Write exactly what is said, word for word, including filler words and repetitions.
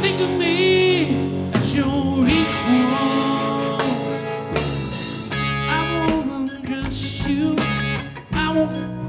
think of me as your equal. I won't undress you. I won't